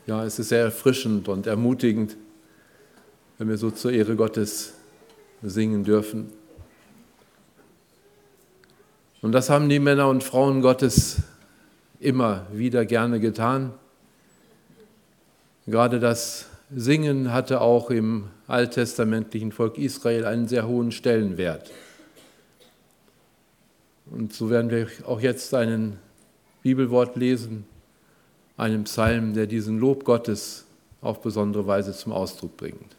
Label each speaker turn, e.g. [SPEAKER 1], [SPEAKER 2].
[SPEAKER 1] ja, es ist sehr erfrischend und ermutigend, wenn wir so zur Ehre Gottes singen dürfen. Und das haben die Männer und Frauen Gottes immer wieder gerne getan. Gerade das Singen hatte auch im alttestamentlichen Volk Israel einen sehr hohen Stellenwert. Und so werden wir auch jetzt einen Bibelwort lesen, einen Psalm, der diesen Lob Gottes auf besondere Weise zum Ausdruck bringt.